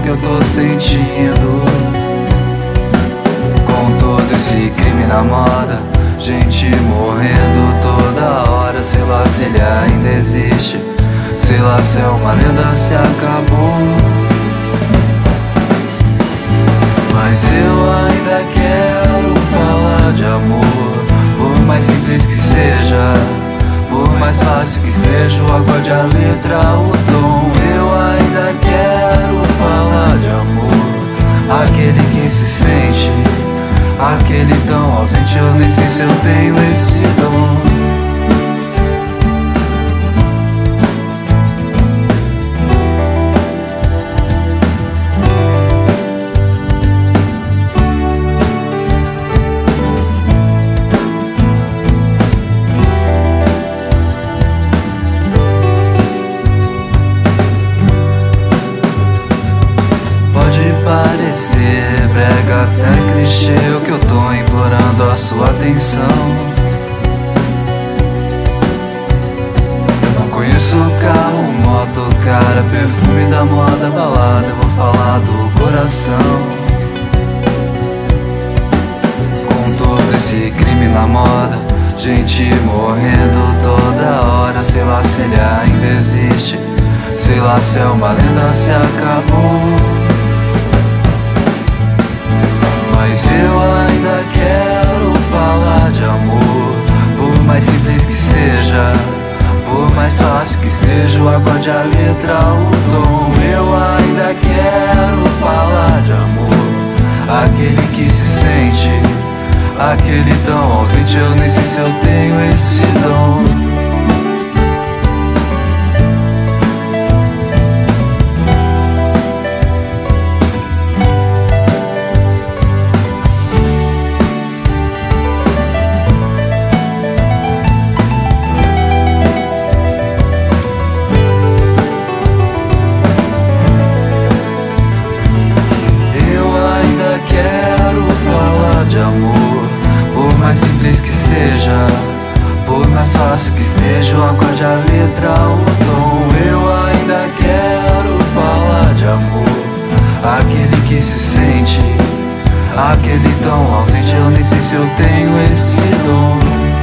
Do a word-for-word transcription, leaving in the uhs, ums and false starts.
que eu tô sentindo. Com todo esse crime na moda, gente morrendo toda hora. Sei lá se ele ainda existe, sei lá se é uma lenda, se acabou. Mas eu ainda quero falar de amor, por mais simples que seja, por mais fácil que esteja, o acorde, a letra, o tom. Eu ainda quero falar de amor, aquele que se sente, aquele tão ausente. Eu nem sei se eu tenho esse dom. Parecer brega, até clichê, o que eu tô implorando a sua atenção. Eu não conheço carro, moto, cara, perfume da moda, balada. Eu vou falar do coração. Com todo esse crime na moda, gente morrendo toda hora. Sei lá se ele ainda existe, sei lá se é uma lenda, se acabou. Mas eu ainda quero falar de amor, por mais simples que seja, por mais fácil que esteja, o acorde, a letra, o tom. Eu ainda quero falar de amor, aquele que se sente, aquele tão ausente. Eu nem sei se eu tenho esse dom. Por mais simples que seja, por mais fácil que esteja, o acorde, a letra, o tom. Eu ainda quero falar de amor, aquele que se sente, aquele tão ausente. Eu nem sei se eu tenho esse dom.